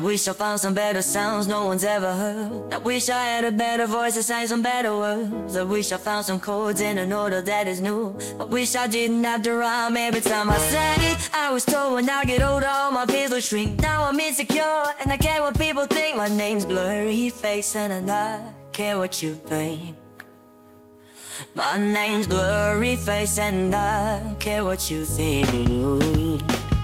wish I found some better sounds no one's ever heard. I wish I had a better voice to say some better words. I wish I found some chords in an order that is new. I wish I didn't have to rhyme every time I sang it. I was told when I get older all my fears will shrink. Now I'm insecure and I care what people think. My name's Blurry Face and I care what you think. My name's Blurry Face and I care what you think.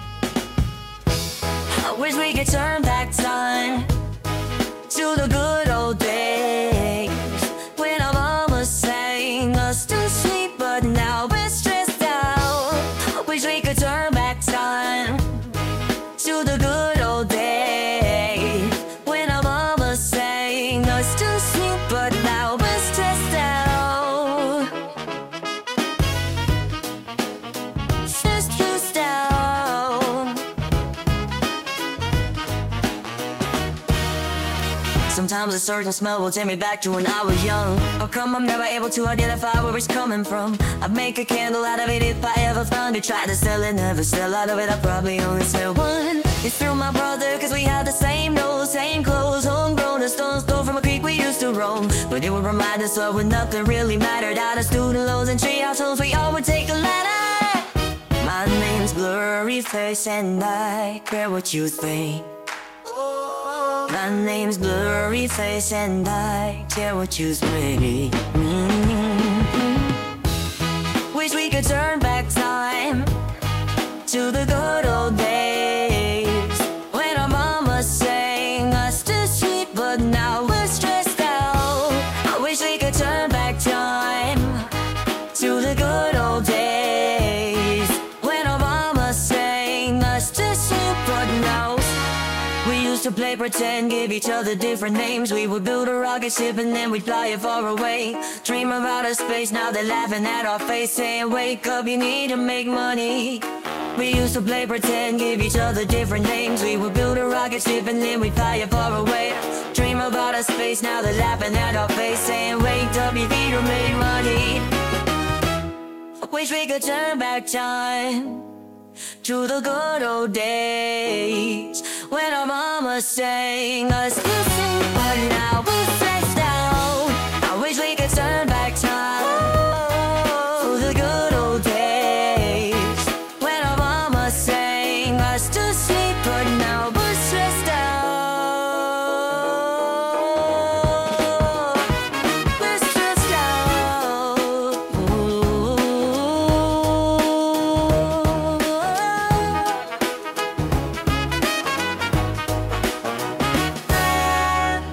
I wish we could turn back time to the good old days when our mama sang us to sleep, but now we're stressed out. I wish we could turn back time to the good old days when our mama sang us to sleep, but now we're stressed out. Stressed out. Sometimes a certain smell will take me back to when I was young. How come I'm never able to identify where it's coming from? I'd make a candle out of it if I ever found it. Try to sell it, never sell out of it, I probably only sell one. It's through my brother, cause we had the same nose, same clothes, homegrown, a stone's throw from a creek we used to roam. But it would remind us of when nothing really mattered. Out of student loans and tree households, we all would take a ladder. My name's Blurry Face and I care what you think. My name's Blurry Face and I care what you think. Wish we could turn back time to the good old days when our mama sang us to sleep, but now we're stressed out. I wish we could turn back time to the good old days when our mama sang us to sleep, but now we used to play pretend, give each other different names. We would build a rocket ship and then we'd fly it far away. Dream of outer space, now they're laughing at our face, saying wake up, you need to make money. We used to play pretend, give each other different names. We would build a rocket ship and then we'd fly it far away. Dream of outer space, now they're laughing at our face, saying wake up, you need to make money. I wish we could turn back time to the good old days when our mama sang us to sing, but now we sing.